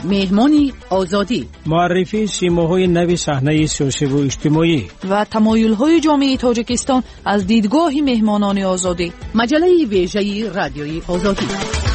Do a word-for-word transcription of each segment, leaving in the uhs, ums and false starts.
مهمانی آزادی، معرفی سیماهای نوی صحنه سیاسی و اجتماعی و تمایل‌های جامعه تاجیکستان از دیدگاه مهمانان آزادی. مجله ویژه رادیوی آزادی.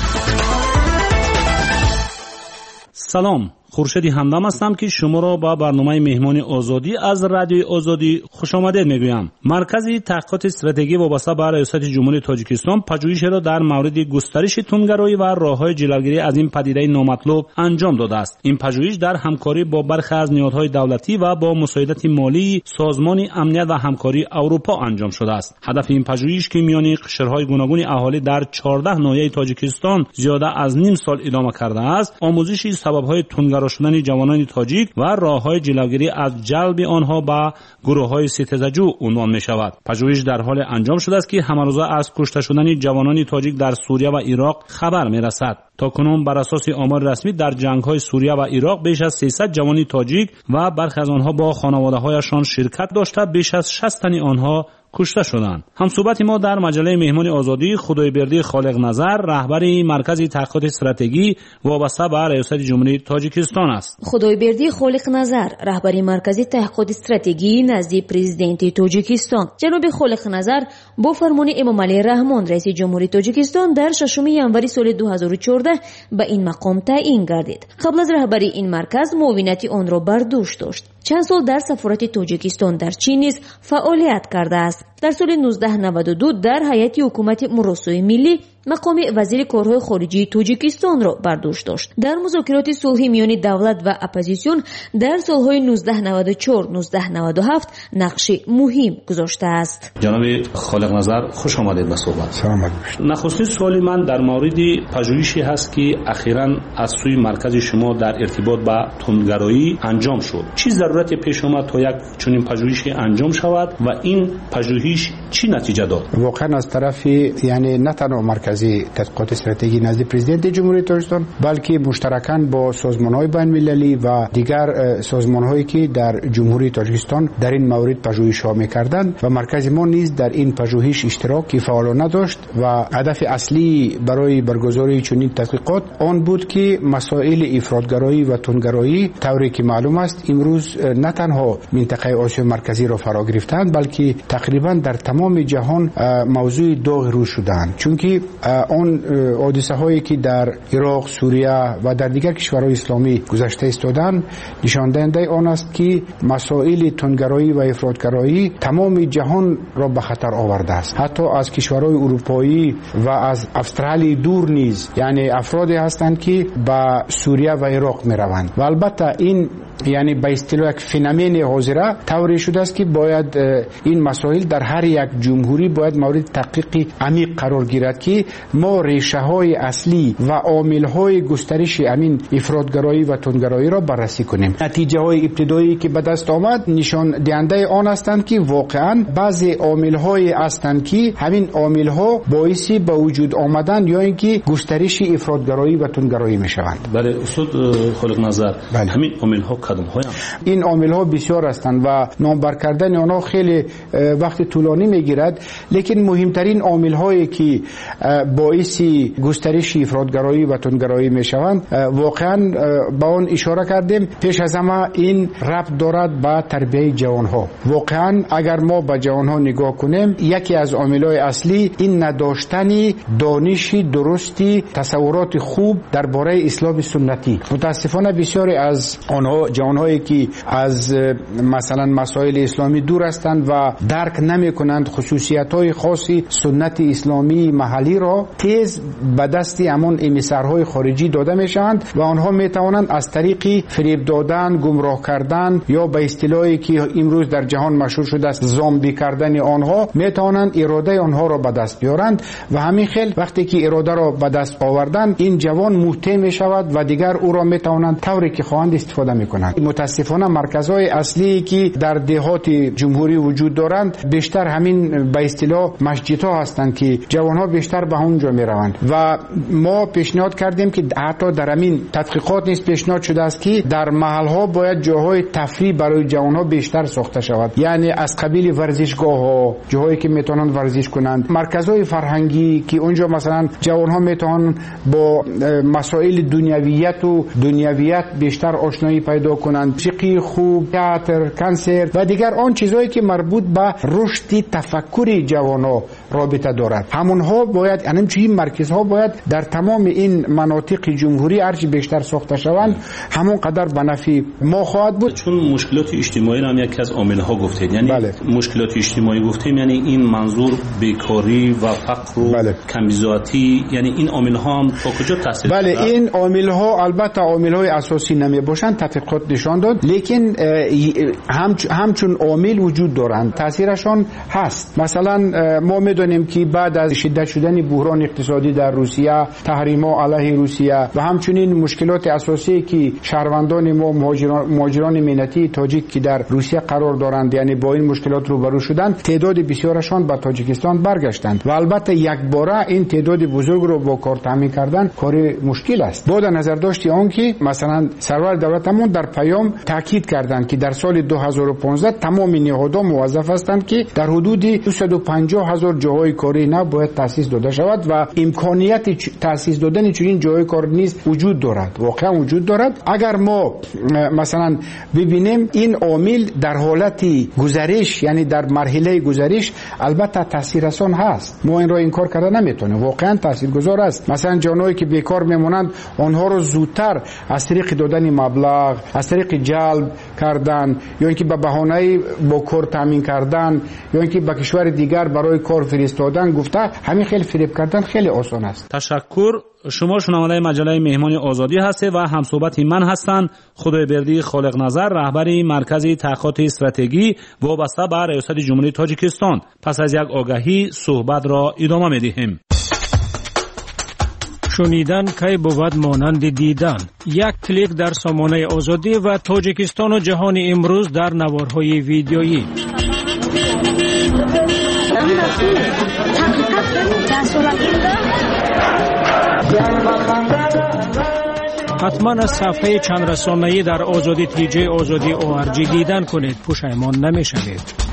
سلام، خورشید همدم هستم که شما را با برنامه مهمانی آزادی از رادیوی آزادی خوش آمدید میگویم. مرکز تحقیقات استراتژی وابسته به ریاست جمهوری تاجیکستان پژوهش را در مورد گسترش تندگرایی و راه‌های جلوگیری از این پدیده نامطلوب انجام داده است. این پژوهش در همکاری با برخی از نهادهای دولتی و با مساعدت مالی سازمان امنیت و همکاری اروپا انجام شده است. هدف این پژوهش که میان قشرهای گوناگون اهالی در چهارده ناحیه تاجیکستان زیاده از نیم سال ادامه کرده است، آموزش سبب‌های تندگرایی شدن جوانان تاجیک و راه‌های جلوگیری از جلب آنها به گروه‌های ستیزجو عنوان می‌شود. پژوهش در حال انجام شده است که همروزه از کشته شدن جوانان تاجیک در سوریه و عراق خبر می‌رسد. تا کنون بر اساس آمار رسمی در جنگ‌های سوریه و عراق بیش از سیصد جوان تاجیک و برخی از آنها با خانواده‌هایشان شرکت داشته بیش از شصت تن آنها کشته شدند. همصحبت ما در مجله مهمانی آزادی خدایبردی خالق نظر، رهبر مرکز تحقیقات استراتژی وابسته به ریاست جمهوری تاجیکستان است. خدایبردی خالق نظر، رهبر مرکز تحقیقات استراتژی نزد پرزیدنت تاجیکستان. جناب خالق نظر با فرمان امام علی رحمان رئیس جمهوری تاجیکستان در ششم ژانویه سال دو هزار و چهارده به این مقام تعیین گردید. قبل از رهبری این مرکز معاونت آن را بر دوش داشت. چند سال در سفارت تاجیکستان در چین نیز فعالیت کرده است. در سال نوزده نود و دو در هیئت حکومت مراسای ملی مقام وزیر کارهای خارجی تاجیکستان را بر دوش داشت. در مذاکرات صلحی میان دولت و اپوزیسیون در سالهای نوزده نود و چهار نوزده نود و هفت نقش مهم گذاشته است. جناب خالق نظر خوش آمدید به صحبت. سلام. نخستین سوالی من در مورد پژوهشی هست که اخیراً از سوی مرکز شما در ارتباط با تندگرایی انجام شد. چه ضرورتی پیش آمد تا یک چنین پژوهشی انجام شود و این پژوهش چی نتیجه داد؟ واقعا از طرف یعنی نه تنها مرکز تحقیقات استراتژی نزد پرزیدنت جمهوری تاجیکستان بلکه مشترکاً با سازمان‌های بین‌المللی و دیگر سازمان‌هایی که در جمهوری تاجیکستان در این مورد پژوهش‌ها می‌کردند و مرکز ما نیز در این پژوهش اشتراکی فعالانه داشت و هدف اصلی برای برگزاری چنین تحقیقات آن بود که مسائل افراطگرایی و تندگرایی طوری که معلوم است امروز نه تنها منطقه آسیا مرکزی را فرا گرفتند بلکه تقریباً در تمام جهان موضوع داغ رو شدند، چون که آن حادثه هایی که در عراق، سوریه و در دیگر کشورهای اسلامی گذشته استادند نشان دهنده آن است که مسائل تندگرایی و افراطگرایی تمام جهان را به خطر آورده است. حتی از کشورهای اروپایی و از استرالیا دور نیز یعنی افرادی هستند که به سوریه و عراق می روند و البته این یعنی به اصطلاح یک فنومن حاضره طوری شده است که باید این مسائل در هر یک جمهوری باید مورد تحقیق عمیق قرار گیرد که ما ریشه های اصلی و عامل های گسترش امین افراطگرایی و تندگرایی را بررسی کنیم. نتیجه های ابتدایی که به دست آمد نشان دهنده آن هستند که واقعا بعضی عامل های هستند که همین عامل ها باعث به وجود آمدن یا اینکه گسترش افراطگرایی و تندگرایی می شوند. بله استاد خالق نظر، بله. همین عامل ها کدام های این عامل ها بسیار هستند و نامبر کردن آنها خیلی وقت طولانی میگیرد، لیکن مهمترین عامل هایی که باعث گسترش افراطگرایی و تندگرایی میشوند واقعا به آن اشاره کردیم. پیش از همه این ربط دارد به تربیت جوان ها. واقعا اگر ما به جوان ها نگاه کنیم یکی از عامل های اصلی این نداشتن دانش درستی تصورات خوب درباره اسلام سنتی. متاسفانه بسیاری از آنها جوانهایی که از مثلا مسائل اسلامی دور هستند و درک نمی کنند خصوصیت‌های خاصی سنت اسلامی محلی را تیز به دست همون امیسرهای خارجی داده میشوند و آنها می توانند از طریق فریب دادن، گمراه کردن یا به اصطلاحی که امروز در جهان مشهور شده است زامبی کردن آنها می توانند اراده آنها را به دست بیارند و همین خیل وقتی که اراده را به دست آوردن این جوان محتم می شود و دیگر او را می توانند طوری که خواهند استفاده می کنند. کنند. متاسفانه مرکزهای اصلی که در دهات جمهوری وجود دارند بیشتر همین به اصطلاح مسجدها هستند که جوانها بیشتر به اونجا می روند و ما پیشنهاد کردیم که حتی در همین تحقیقات نیز پیشنهاد شده است که در محلها باید جاهای تفریح برای جوانها بیشتر ساخته شود، یعنی از قبیل ورزشگاه‌ها، جاهایی که میتونن ورزش کنند، مرکزهای فرهنگی که اونجا مثلا جوانها میتونن با مسائل دنیویت و دنیویت بیشتر آشنایی پیدا کنند، موسیقی خوب، تئاتر، کنسرت و دیگر آن چیزهایی که مربوط به رشد تفکر جوانها رابطه دارد. همونها باید، یعنی چه مرکزها باید در تمام این مناطق جمهوری هرچی بیشتر ساخته شوند همون قدر به نفع ما خواهد بود. چون مشکلات اجتماعی را هم یکی از عامل‌ها گفتید، یعنی بله. مشکلات اجتماعی گفتیم یعنی این منظور بیکاری و فقر و بله. کمبزاتی، یعنی این عامل‌ها هم تا کجا تاثیر بله دارد؟ این عامل‌ها البته عامل‌های اساسی نمی باشند، تحقیقات نشان داد، لیکن هم همچون عامل وجود دارند، تاثیرشان هست. مثلا ما می‌دونیم که بعد از شدت شدن بحران اقتصادی در روسیه، تحریم‌ها علیه روسیه و همچنین مشکلات اساسی که شهروندان ما مهاجران مهاجران ملتی تاجیک که در روسیه قرار دارند، یعنی با این مشکلات روبرو شدند، تعداد بسیارشان به تاجیکستان برگشتند و البته یک باره این تعداد بزرگ رو با کار تامین کردن کار مشکل است. با در نظر داشتی آن که مثلا سرور دولتمون در پیام تاکید کردند که در سال دو هزار و پانزده تمام نهادها موظف هستند که در حدود دویست و پنجاه هزار جاهای کاری نو باید تأسیس داده شود و امکانیت تأسیس دادن چنین جاهای کار نیز وجود دارد، واقعا وجود دارد. اگر ما مثلا ببینیم این عامل در حالت گذرش، یعنی در مرحله گذرش البته تاثیررسان هست، ما این را انکار کردن نمیتونیم، واقعا تاثیرگذار است. مثلا جانایی که بیکار میمونند آنها رو زودتر از طریق دادن مبلغ، از طریق جلب کردن یا اینکه به بهانه با کار تامین کردن یا اینکه به کشور دیگر برای کار فرستادن، گفته همین خیلی فریب کردن خیلی آسان است. تشکر. شما شنونده مجله مهمان آزادی هستید و همصحبت من هستند خدایبردی خالق نظر، رهبر مرکز تحقیقات استراتژی وابسته به ریاست جمهوری تاجیکستان. پس از یک آگهی صحبت را ادامه می‌دهیم. شنیدن کی بود مانند دیدن. یک کلیک در سامانه آزادی و تاجیکستان و جهان امروز در نوارهای ویدیویی. حتما از صفحه چند رسانه‌ای در آزادی تی جی آزادی او آر جی دیدن کنید، پشیمان نمی‌شوید.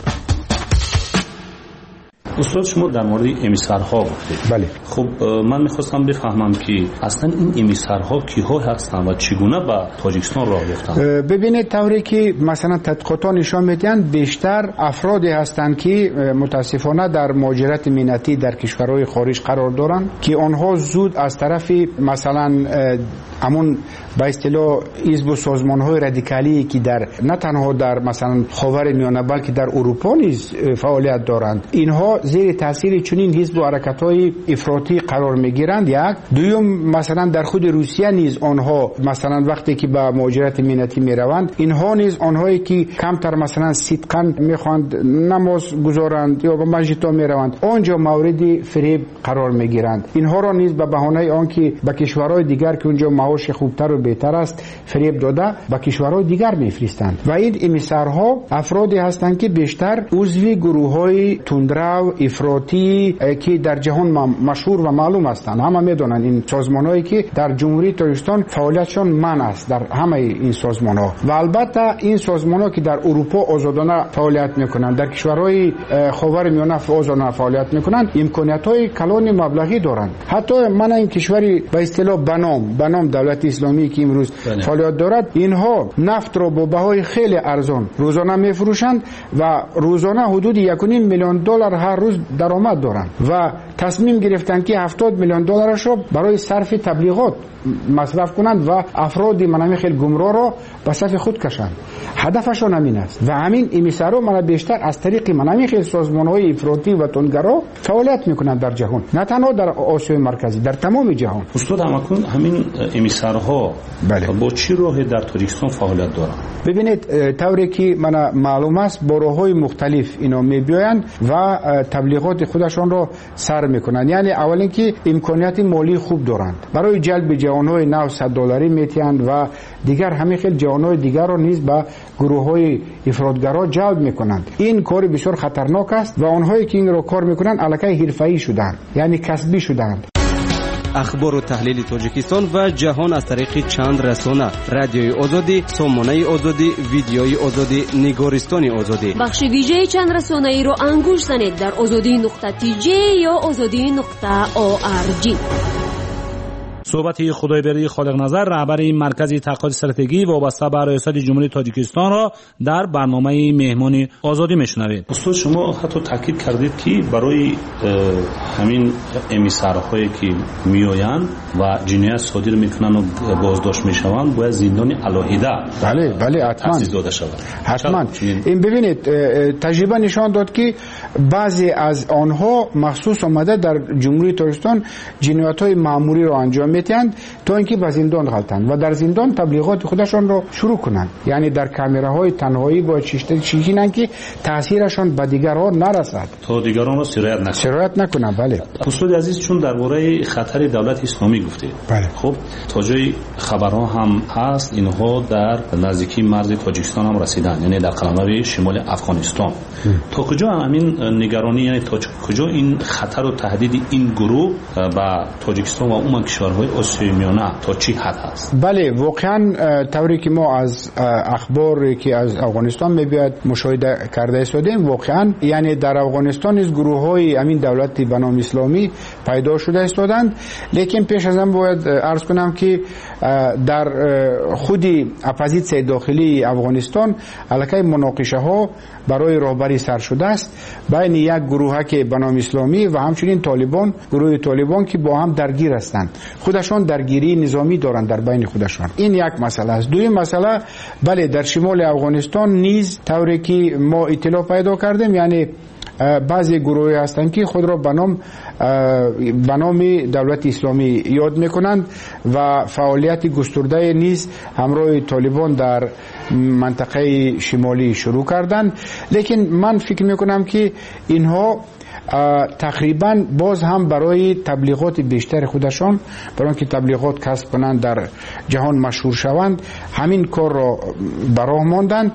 استاد شما در مورد امیسرها گفتید. بله. خب من می‌خواستم بفهمم که اصلا این امیسرها کیها هستند و چگونه به تاجیکستان راه یافتند؟ ببینید طوری که مثلا تحقیقات نشان میدهند بیشتر افرادی هستند که متاسفانه در مهاجرت ملتی در کشورهای خارج قرار دارند که آنها زود از طرف مثلا همون به اصطلاح حزب و سازمان‌های رادیکالی که در نه تنها در مثلا خاورمیانه بلکه در اروپا نیز فعالیت دارند، اینها زیر تاثیر چنین حزب و حرکت‌های افراطی قرار می‌گیرند. یک دوم مثلا در خود روسیه نیز آنها مثلا وقتی که به مهاجرت ملتی می‌روند، اینها نیز آنهایی که کمتر مثلا صدقاً می‌خواند نماز گذارند یا به مسجدها می‌روند، آنجا مورد فریب قرار می‌گیرند. اینها را نیز به بهانه آنکه به کشورهای دیگر که اونجا معاش خوبتر و بهتر است فریب داده به کشورهای دیگر می‌فرستند و این امیسرها افرادی هستند که بیشتر عضو گروه‌های تندرو افراطی که در جهان مشهور و معلوم هستند. همه میدونن این سازمان‌هایی که در جمهوری تاجیکستان فعالیتشان منع است در همه این سازمان‌ها و البته این سازمان‌ها که در اروپا آزادانه فعالیت می‌کنند، در کشورهای خاورمیانه آزادانه فعالیت می‌کنند، امکانات‌های کلان مبلغی دارند. حتی من این کشوری به اصطلاح بنام بنام دولت اسلامی که امروز فعالیت دارد، اینها نفت را با بهای خیلی ارزان روزانه می‌فروشند و روزانه حدود یک و نیم میلیون دلار هر روز درآمد دارند و تصمیم گرفتن که هفتاد میلیون دلارش را برای صرف تبلیغات مصرف کنند و افراد منامی خیلی گمراه را به صف خود کشند. هدفشان همین است و همین امیسرها من بیشتر از طریق منامی خیلی سازمان‌های افراطی و تندگرا فعالیت میکنند در جهان، نه تنها در آسیای مرکزی، در تمام جهان. استاد همکنون همین امیسرها بله. با چی راهی در تاجیکستان فعالیت دارند؟ ببینید طوری که من معلوم است با راه‌های مختلف اینا می‌بیایند و تبلیغات خودشان را سر میکنند. یعنی اول اینکه امکانیت مالی خوب دارند، برای جلب جوانای نو صد دلاری میتیند و دیگر همین خیلی جوانای دیگر را نیز به گروه های افراطگرا جلب میکنند. این کار بسیار خطرناک است و آنهایی که این را کار میکنند الکی حرفه‌ای شدند، یعنی کسبی شدند. اخبار و تحلیل تاجیکستان و جهان از طریق چند رسانه: رادیوی آزادی، سامانه آزادی، ویدیوی آزادی، نگارستان آزادی. بخش ویژه چند رسانه ای رو انگوش زنید در آزادی نقطه تی جی یا آزادی نقطه او آر جی. صحبت خدایبری خالق نظر، رهبر این مرکز تحقیقات استراتژی وابسته به ریاست جمهوری تاجیکستان را در برنامه مهمانی آزادی میشنوید. استاد شما حتی تاکید کردید که برای همین امیسارهایی که میآیند و جنایت صادر میکنند و بازداشت میشوند باید زندان علاهیده بله بله حتما تأسیس داده شود. حتما این ببینید تجربه نشان داد که بعضی از آنها مخصوص آمده در جمهوری تاجیکستان جنایت‌های مأموری را انجام میتند تا اینکه به زندان غلطند و در زندان تبلیغات خودشان را شروع کنند. یعنی در کامراهای تنهایی با چشته چیزینند که تاثیرشان به دیگران نرسد، تا دیگران را سرایت نکنند. سرایت نکنند. بله استاد عزیز، چون درباره خطر دولت اسلامی گفتید، بله. خب تا جای خبرها هم هست اینها در نزدیکی مرز تاجیکستان هم رسیدند، یعنی در قلمرو شمال افغانستان. تا کجا همین نگرانی، یعنی تا کجا این خطر و تهدید این گروه به تاجیکستان و عموم کشورهای آسیای میانه تا چی حد هست؟ بله واقعا طوری که ما از اخباری که از افغانستان میبیاد مشاهده کرده استادیم، واقعا یعنی در افغانستان از گروه‌های همین دولت به نام اسلامی پیدا شده استادند. لیکن پیش از آن باید عرض کنم که در خودی اپوزیسیون داخلی افغانستان الکی مناقشه ها برای رهبری سر شده است بین یک گروه که به نام اسلامی و همچنین طالبان، گروه طالبان که با هم درگیر هستند، خودشان درگیری نظامی دارند در بین خودشان. این یک مسئله است. دوم مسئله بله در شمال افغانستان نیز طوری که ما اطلاع پیدا کردیم، یعنی بعضی گروهی هستند که خود را به نام به نام دولت اسلامی یاد میکنند و فعالیت گسترده نیز همراه طالبان در منطقه شمالی شروع کردند. لیکن من فکر میکنم که اینها تقریبا باز هم برای تبلیغات بیشتر خودشان، برای اینکه تبلیغات کسب کنند در جهان مشهور شوند، همین کار را براه ماندند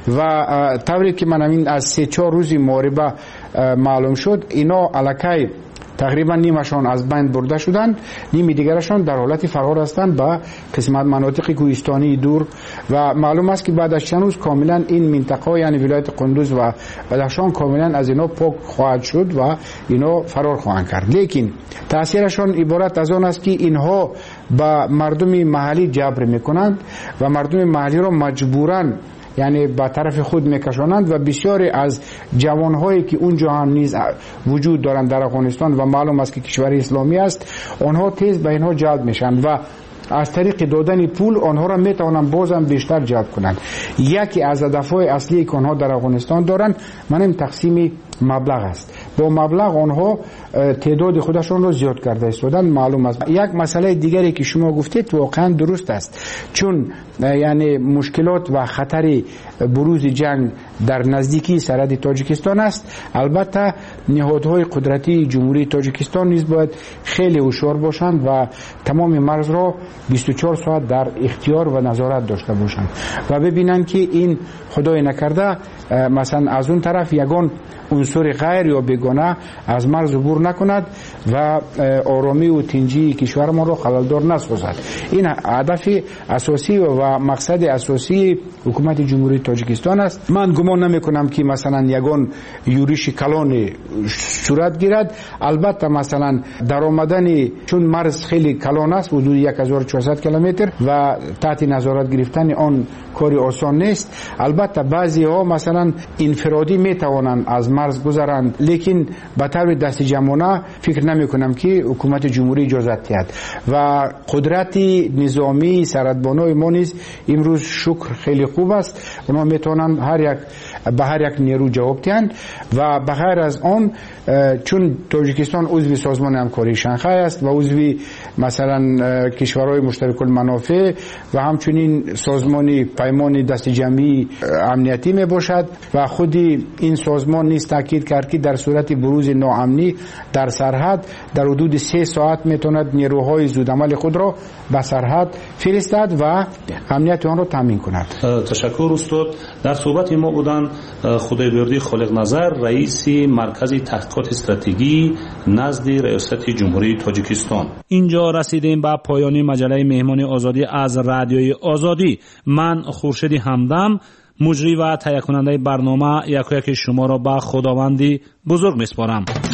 و طوری که من همین از سه چهار روزی محاربه معلوم شد اینا الکی تقریبا نیمشان از بین برده شدند، نیمی دیگرشان در حالت فرار هستند به قسمت مناطق کوهستانی دور و معلوم است که بعد از چند روز کاملا این منطقه یعنی ولایت قندوز و بدخشان کاملا از اینا پاک خواهد شد و اینا فرار خواهند کرد. لیکن تاثیرشان عبارت از آن است که اینها به مردم محلی جبر میکنند و مردم محلی را مجبوراً یعنی به طرف خود میکشانند و بسیاری از جوانهایی که اونجا هم نیز وجود دارند در افغانستان و معلوم است که کشور اسلامی است، آنها تیز به اینها جلب میشن و از طریق دادن پول آنها را میتوانند بازم بیشتر جلب کنند. یکی از هدفهای اصلی که آنها در افغانستان دارند منم تقسیم مبلغ است. با مبلغ آنها تعداد خودشان را زیاد کرده استادن معلوم است. یک مسئله دیگری که شما گفتید واقعا درست است، چون یعنی مشکلات و خطر بروز جنگ در نزدیکی سرحد تاجیکستان است. البته نهادهای قدرتی جمهوری تاجیکستان نیز باید خیلی هوشیار باشند و تمام مرز را بیست و چهار ساعت در اختیار و نظارت داشته باشند و ببینند که این خدای نکرده مثلا از اون طرف یگان عنصر غیر یا بیگانه از مرز عبور نکند و آرامی و تنجی کشور ما را خللدار نسازد. این هدف اساسی و مقصد اساسی حکومت جمهوری تاجیکستان است. من گمان نمی کنم که مثلا یگان یورش کلان صورت گیرد. البته مثلا در آمدن چون مرز خیلی کلان است، حدود هزار و چهارصد کیلومتر و تحت نظارت گرفتن آن کاری آسان نیست. البته بعضی ها مثلا انفرادی می توانند از مرز گذرند، لیکن به طور دست جمعانه فکر نمی کنم که حکومت جمهوری اجازت دهد و قدرت نظامی سرحدبانای ما نیز امروز شکر خیلی خوب است. اونا می توانند هر یک به هر یک نیرو جواب دهند و بغیر از آن چون تاجیکستان عضو سازمان همکاری شانگهای است و عضو مثلا کشورهای مشترک المنافع و همچنین سازمان پیمان دست جمعی امنیتی می باشد و خودی این سازمان نیز تاکید کرد که در صورت حالت بروز ناامنی در سرحد در حدود سه ساعت میتوند نیروهای زودعمل خود را به سرحد فرستد و امنیت آن را تامین کند. تشکر استاد. در صحبت ما بودن خدایبردی خالق نظر، رئیس مرکز تحقیقات استراتژی نزد ریاست جمهوری تاجیکستان. اینجا رسیدیم به پایان مجله مهمان آزادی از رادیوی آزادی. من خورشید همدم، مجری و تهیه کننده برنامه، یک یک شما را به خداوندی بزرگ میسپارم.